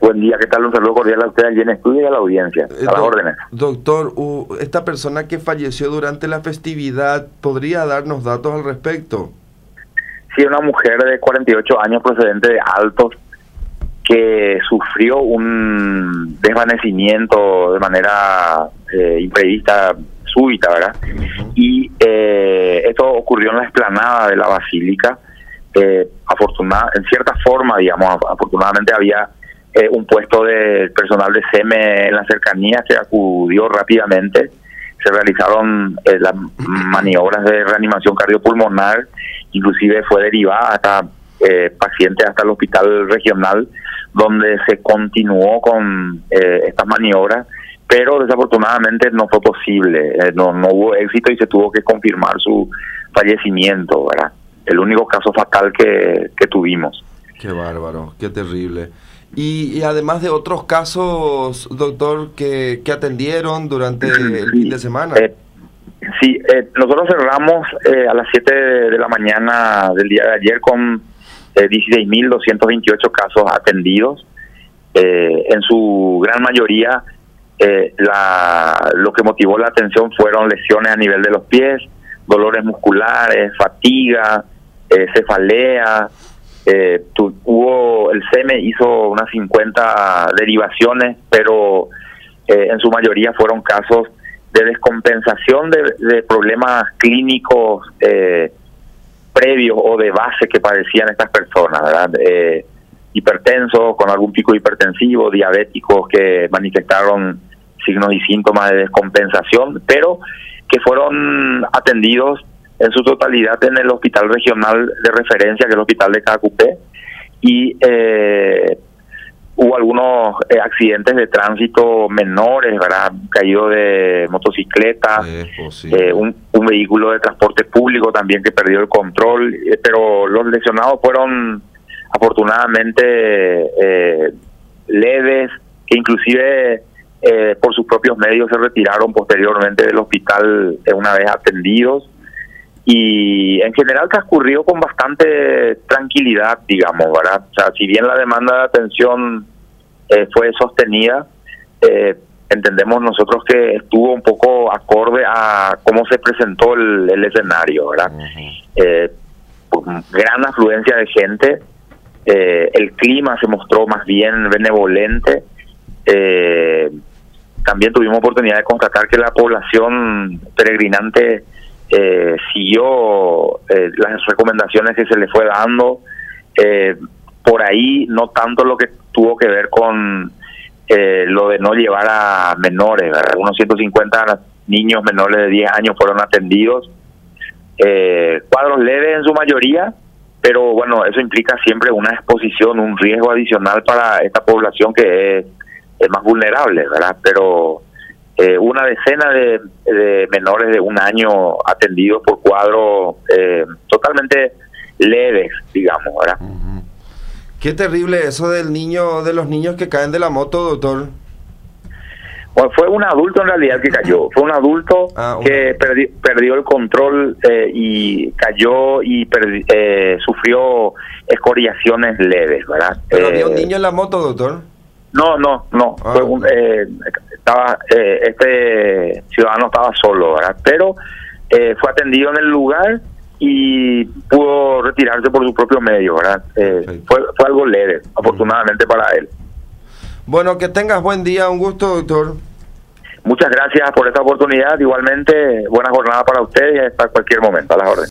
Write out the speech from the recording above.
Buen día, ¿qué tal? Un saludo cordial a usted allí en estudio y a la audiencia. A las órdenes. Doctor, esta persona que falleció durante la festividad, ¿podría darnos datos al respecto? Sí, una mujer de 48 años procedente de Altos que sufrió un desvanecimiento de manera imprevista, súbita, ¿verdad? Y esto ocurrió en la explanada de la Basílica. En cierta forma, digamos, afortunadamente había un puesto de personal de SEME en la cercanía que acudió rápidamente. Se realizaron las maniobras de reanimación cardiopulmonar, inclusive fue derivada hasta paciente hasta el hospital regional, donde se continuó con estas maniobras, pero desafortunadamente no fue posible, no hubo éxito y se tuvo que confirmar su fallecimiento, ¿verdad? El único caso fatal que tuvimos. Qué bárbaro, qué terrible. Y además de otros casos, doctor, que atendieron durante el fin de semana. Nosotros cerramos a las 7 de la mañana del día de ayer con 16.228 casos atendidos. En su gran mayoría, lo que motivó la atención fueron lesiones a nivel de los pies, dolores musculares, fatiga, cefalea. El SEME hizo unas 50 derivaciones, pero en su mayoría fueron casos de descompensación de problemas clínicos previos o de base que padecían estas personas, ¿verdad? Hipertensos con algún pico hipertensivo, diabéticos que manifestaron signos y síntomas de descompensación, pero que fueron atendidos en su totalidad en el hospital regional de referencia, que es el hospital de Cacupé, y hubo algunos accidentes de tránsito menores, ¿verdad? Caído de motocicleta, un vehículo de transporte público también que perdió el control, pero los lesionados fueron afortunadamente leves, que inclusive por sus propios medios se retiraron posteriormente del hospital una vez atendidos. Y en general transcurrió con bastante tranquilidad, digamos, ¿verdad? O sea, si bien la demanda de atención fue sostenida, entendemos nosotros que estuvo un poco acorde a cómo se presentó el escenario, ¿verdad? Gran afluencia de gente, el clima se mostró más bien benevolente, también tuvimos oportunidad de constatar que la población peregrinante siguió las recomendaciones que se le fue dando, por ahí no tanto lo que tuvo que ver con lo de no llevar a menores, ¿verdad? Unos 150 niños menores de 10 años fueron atendidos, cuadros leves en su mayoría, pero bueno, eso implica siempre una exposición, un riesgo adicional para esta población que es más vulnerable, ¿verdad? Pero una decena de menores de 1 año atendidos por cuadros totalmente leves, digamos, ¿verdad? Qué terrible eso de los niños que caen de la moto, doctor. Bueno, fue un adulto en realidad que cayó, fue un adulto que perdió el control y cayó y sufrió escoriaciones leves, ¿verdad? ¿Pero había un niño en la moto, doctor? No. Este ciudadano estaba solo, ¿verdad? Pero fue atendido en el lugar y pudo retirarse por su propio medio, ¿verdad? Fue algo leve, afortunadamente para él. Bueno, que tengas buen día, un gusto, doctor. Muchas gracias por esta oportunidad, igualmente buena jornada para ustedes y hasta cualquier momento, a las órdenes.